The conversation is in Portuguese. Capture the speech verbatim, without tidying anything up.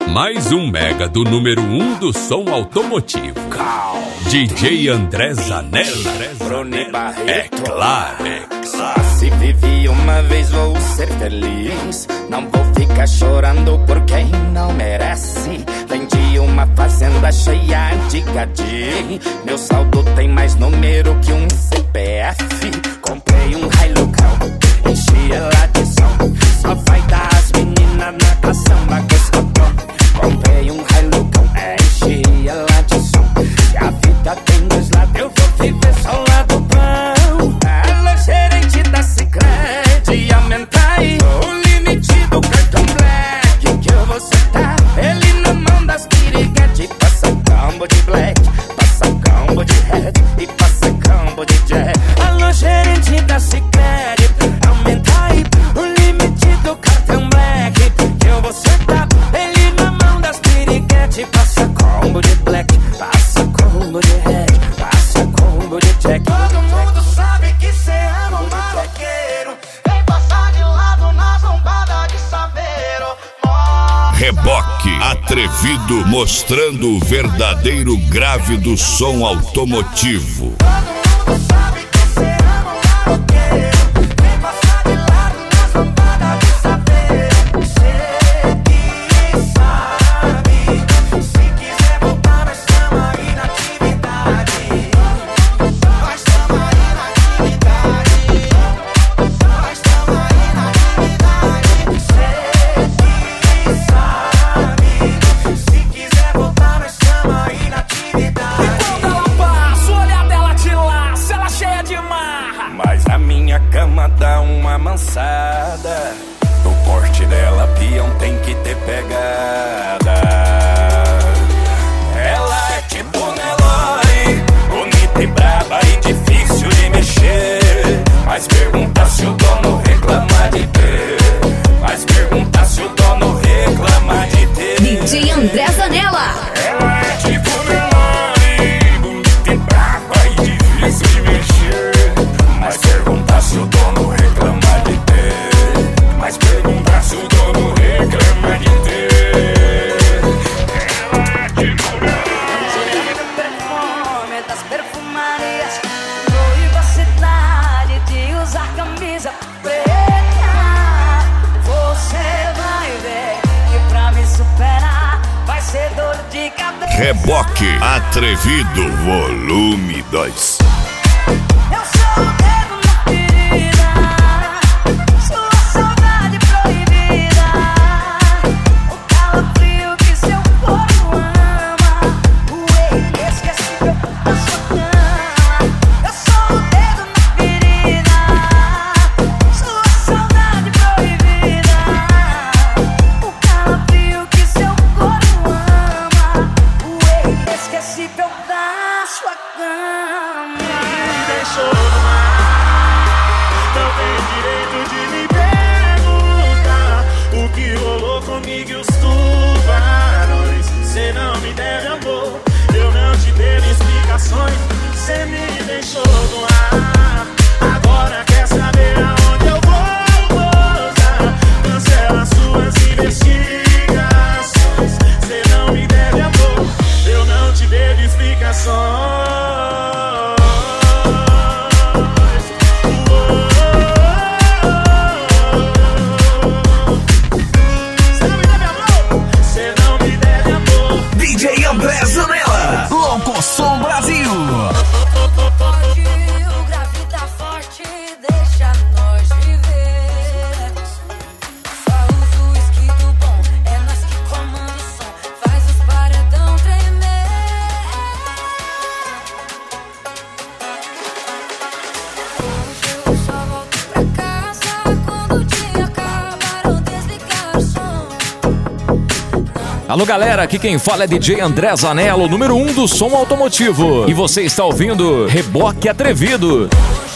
Mais um mega do número um do som automotivo. D J André Zanella. É claro, é claro. Se vivi uma vez, vou ser feliz. Não vou ficar chorando por quem não merece. Vendi uma fazenda cheia de gadi. Meu saldo tem mais número que um C P F. Comprei um Hilux, enchi ela de som. Só vai dar as meninas na caçamba que escutou. Comprei um Hilux, enchi ela de som. Se a vida tem dois lados, eu vou viver só o lado bom. Alô, gerente da Sicredi, aumenta aí o limite do cartão black que eu vou sentar. Ele na mão das piriguete. Passa combo de black, passa combo de red e passa combo de jack. Alô, gerente da Sicredi, aumenta aí o limite do cartão black que eu vou sentar. Ele na mão das piriguete. Passa combo de black, passa combo de red, passa combo de jack. Todo mundo sabe que cê ama um maloqueiro. Vem passar de lado na zombada de saveiro. Reboque atrevido, mostrando o verdadeiro grave do som automotivo. Todo mundo sabe que cê ama um maloqueiro. Vem passar de lado na zombada de saveiro. Cê que sabe. Se quiser voltar, nós tamo aí na atividade. Nós tamo aí na atividade. Nós tamo aí na atividade. Cê que sabe. Se quiser voltar, nós tamo aí na atividade. E quando ela passa, o olhar dela te laça, ela cheia de marra. Mas a minha cama dá uma mansada. No porte dela, peão tem que ter pegada. Ela é tipo Nelore, bonita e braba e difícil de mexer. Mas pergunta se o dono reclama de ter. Mas pergunta se o dono reclama de ter. D J André Zanella. Ela é tipo Nelore, bonita e braba e difícil de mexer. Mas pergunta se o dono reclama de ter. Mas pergunta se o dono reclama de ter. Ela é tipo Cheiro do perfume das perfumarias. Noiva cidade de usar camisa preta. Você vai ver que pra me superar vai ser dor de cabeça. Reboque atrevido, volume dois. Eu sou o dedo na ferida, sua saudade proibida, o calafrio que seu corpo ama, o inesquecível da sua cama. Eu sou o dedo na ferida, sua saudade proibida, o calafrio que seu corpo ama, o inesquecível da sua cama. Deixou no mar, não tem direito de me perguntar o que rolou comigo e os tubarões. Cê não me deve amor, eu não te devo explicações. Cê me deixou no ar, agora quer saber aonde eu vou pousar. Cancela suas investigações. Cê não me deve amor, eu não te devo explicações. D J André Zanella, Louco Som Brasil. Forte, o grave tá forte, deixa nós viver. Só usa o whisky do bom, é nós que comanda o som, faz os paredão tremer. Hoje eu só volto pra casa quando o dia acabar ou desligar o som. Alô galera, aqui quem fala é D J André Zanella, o número um do som automotivo. E você está ouvindo Reboque Atrevido.